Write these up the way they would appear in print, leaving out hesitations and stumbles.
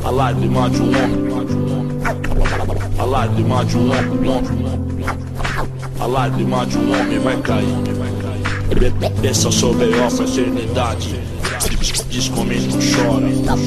A lágrima de um homem, a lágrima de um homem, a lágrima de um homem vai cair. Desça sobre a eternidade. Diz comigo, não chora.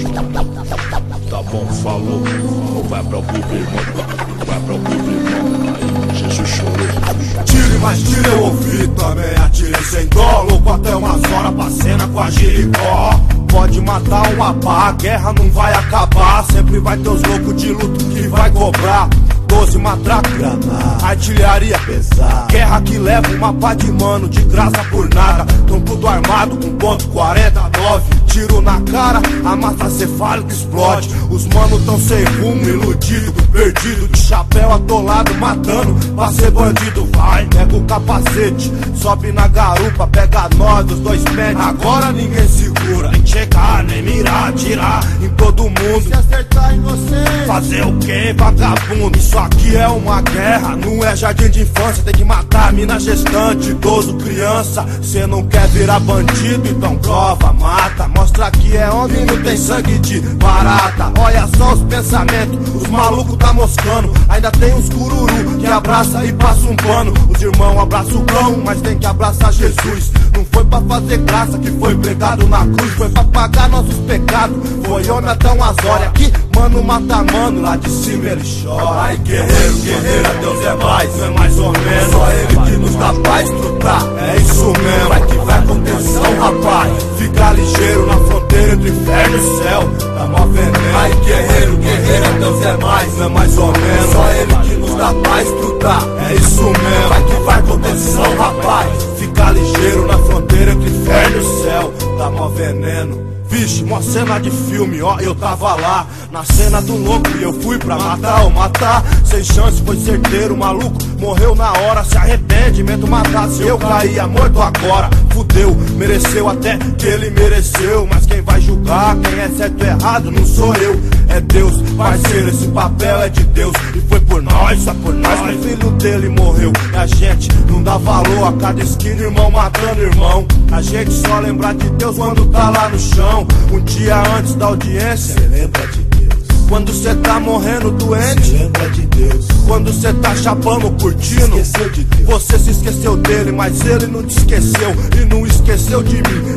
Tá bom, falou. Vai pra Bíblia, irmão. Vai pra Bíblia, irmão. Aí Jesus chorou. Tire, mas tire, eu ouvi também. Atire sem dó. Louco até umas horas pra cena com a Jericó. Pode matar uma pá, a guerra não vai acabar. Sempre vai ter os loucos de luto que vai cobrar. 12 matraca, artilharia pesada, guerra que leva uma pá de mano de graça por nada. Tão tudo armado com ponto 49, tiro na cara, a massa cefálica explode. Os manos tão sem rumo, iludido, perdido, de chapéu atolado, matando pra ser bandido. Vai, pega o capacete, sobe na garupa, pega nós, os dois pés. Agora ninguém segura, nem chegar, nem mirar, atirar em todo mundo. Se acertar inocente, fazer o que, vagabundo? Isso aqui é uma guerra, não é jardim de infância. Tem que matar mina gestante, idoso, criança. Cê não quer virar bandido, então prova, mata. Mostra que é homem, não tem sangue de barata. Olha só os pensamentos, os malucos tá moscando. Ainda tem uns cururu que abraça e passa um pano. Os irmãos abraçam o cão, mas tem que abraçar Jesus. Não foi pra fazer graça que foi pregado na cruz, foi pra pagar nossos pecados. Foi homem até umas horas. Aqui, mano mata mano, lá de cima ele chora. Ai, guerreiro, guerreira, Deus é mais, não é mais ou menos. Só ele que nos dá paz, trutar, é isso mesmo. Vai que vai com tensão, rapaz. Fica ligeiro na fronteira entre inferno e céu. Tá mó veneno. Ai, guerreiro, guerreira, Deus é mais, não é mais ou menos. Só ele que nos dá paz, trutar, é isso mesmo. Vai que vai com tensão, rapaz. Fica ligeiro na fronteira entre inferno e céu. Tá mó veneno. Vixe, mó cena de filme, ó, eu tava lá na cena do louco e eu fui pra matar ou matar. Sem chance, foi certeiro, maluco, morreu na hora. Se arrependimento matasse, eu caía morto agora. Fudeu, mereceu até que ele mereceu. Mas quem vai julgar quem é certo ou errado não sou eu, é Deus. Parceiro, esse papel é de Deus. E foi por nós, só por nós que o filho dele morreu. E a gente não dá valor a cada esquina, irmão matando irmão. A gente só lembra de Deus quando tá lá no chão. Um dia antes da audiência, cê lembra de Deus. Quando cê tá morrendo doente, cê lembra de Deus. Quando cê tá chapando, curtindo, esqueceu de Deus. Você se esqueceu dele, mas ele não te esqueceu. E não esqueceu de mim.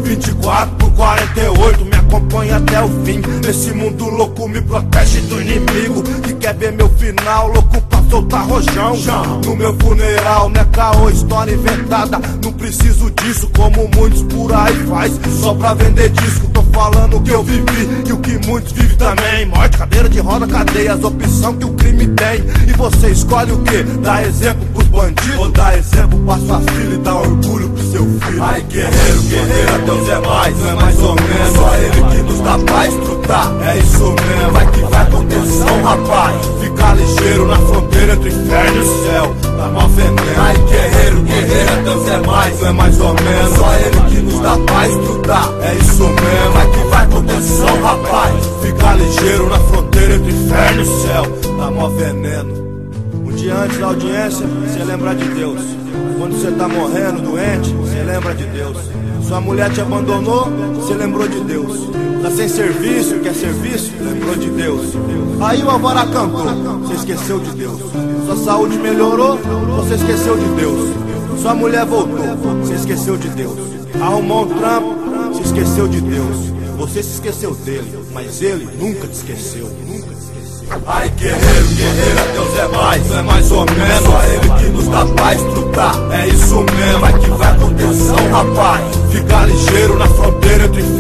24/48, me acompanha até o fim. Esse mundo louco me protege do inimigo que quer ver meu final, louco pra soltar rojão. No meu funeral, não é caô, história inventada. Não preciso disso, como muitos por aí faz, só pra vender disco. Tô falando o que eu vivi e o que muitos vivem também. Morte, cadeira de roda, cadeias, opção que o crime tem. E você escolhe o que? Dá exemplo pros bandidos ou dá exemplo pra sua filha e dá orgulho pro seu filho? Ai, guerreiro, guerreira, Deus é mais, não é mais ou menos. Só ele que nos dá paz, trutar, é isso mesmo. Vai que vai com tensão, rapaz. Fica ligeiro na fronteira entre inferno e céu. Tá mó veneno. Ai, guerreiro, guerreira, Deus é mais, não é mais ou menos. Só ele que nos dá paz, trutar, é isso mesmo. Vai que vai com tensão, rapaz. Fica ligeiro na fronteira entre inferno e céu. Tá mó veneno. Um dia antes da audiência, cê lembra de Deus. Quando cê tá morrendo, doente, cê lembra de Deus. Sua mulher te abandonou, cê lembrou de Deus. Tá sem serviço, quer serviço, lembrou de Deus. Aí o alvará cantou, cê esqueceu de Deus. Sua saúde melhorou, você esqueceu de Deus. Sua mulher voltou, cê esqueceu de Deus. Arrumou um trampo, cê esqueceu de Deus. Você se esqueceu dele, mas ele nunca te esqueceu. Ai, guerreiro, guerreira, Deus é mais, não é mais ou menos. Só ele que nos dá paz, trutar, é isso mesmo. Vai que vai com tensão, rapaz. Fica ligeiro na fronteira entre